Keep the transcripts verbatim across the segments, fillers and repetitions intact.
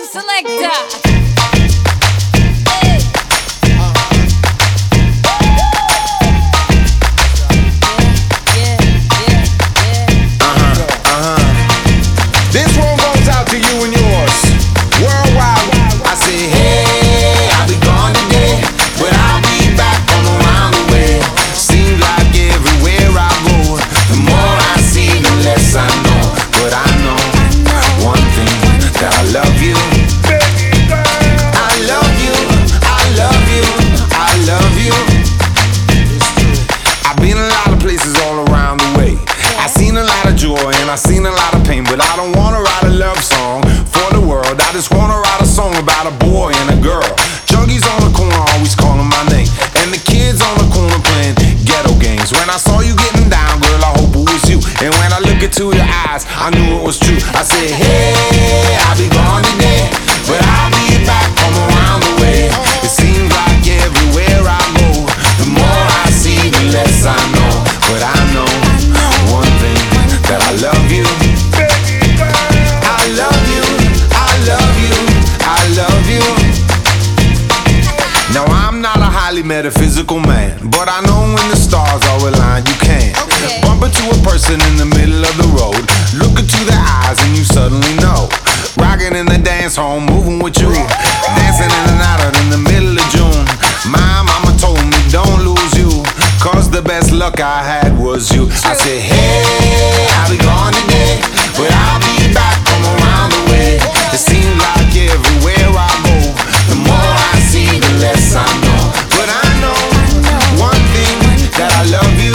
selector. I seen a lot of pain, but I don't wanna write a love song for the world. I just wanna write a song about a boy and a girl. Junkies on the corner always calling my name, and the kids on the corner playing ghetto games. When I saw you getting down, girl, I hope it was you. And when I look into your eyes, I knew it was true. I said, hey, I'll be gone today, but I'll be back from around the way. It seems like everywhere I go, the more I see, the less I know. But I know one thing, that I love you. I love you, I love you, I love you. Now I'm not a highly metaphysical man, but I know when the stars are aligned, you can okay. Bump into a person in the middle of the road, look into their eyes and you suddenly know. Rocking in the dance hall, moving with you, dancing in and out in the middle of June. My mama told me don't lose you, cause the best luck I had was you. I said, hey, I'll be gone today, but I'll be back from around the way. It seems like everywhere I go, the more I see, the less I know. But I know one thing, that I love you.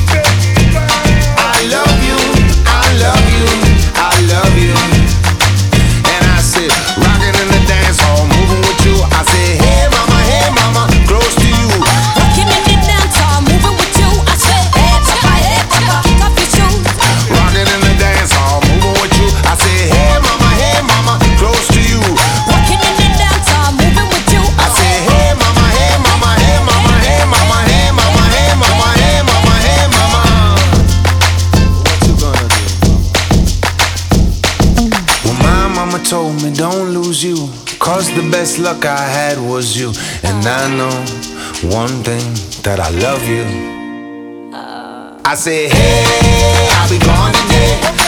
I love you, I love you, I love you. And I said, rocking in the dance hall, moving with you. I said, hey mama, hey mama, close to you. Rocking in the dance hall, moving with you. I said, hey papa, hey papa, kick off your shoes. Rocking in the dance hall, moving with you. I said, hey mama, hey mama, close to you. Rocking in the dance hall, moving with you. I said, hey mama, hey mama, hey mama, hey mama, hey mama, hey mama, hey mama, hey mama. What you gonna do? Well, my mama told me don't lose you, cause the best luck I had was you. And I know one thing, that I love you. I said, hey, I'll be gone today,